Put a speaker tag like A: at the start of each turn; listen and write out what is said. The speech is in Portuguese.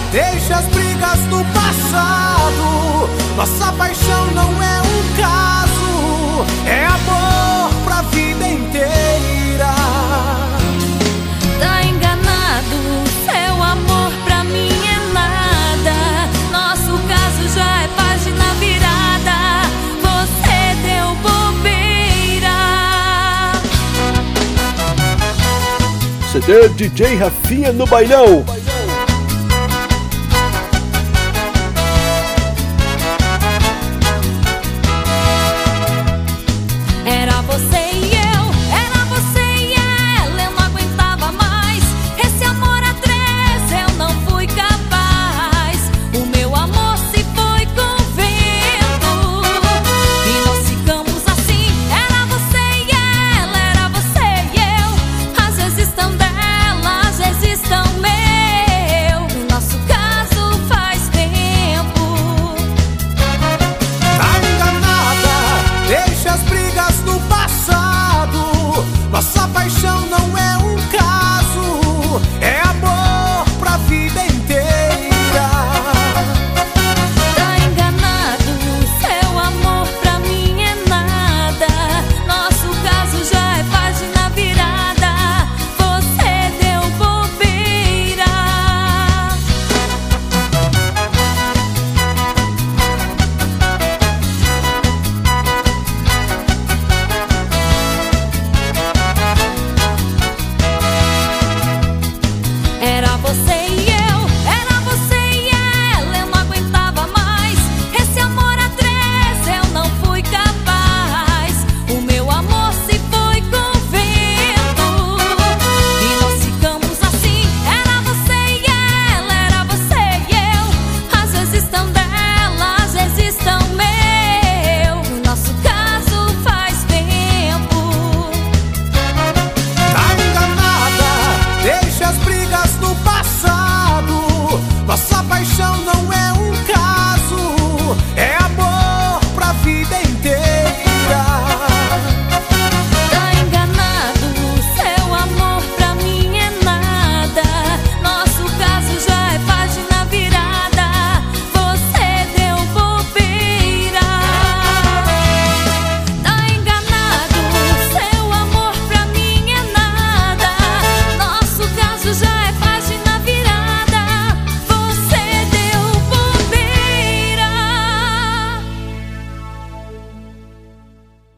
A: Deixa as brigas do passado. Nossa paixão não é um caso, é amor pra vida inteira.
B: Tá enganado, seu amor pra mim é nada. Nosso caso já é página virada. Você deu bobeira.
C: CD DJ Rafinha no bailão.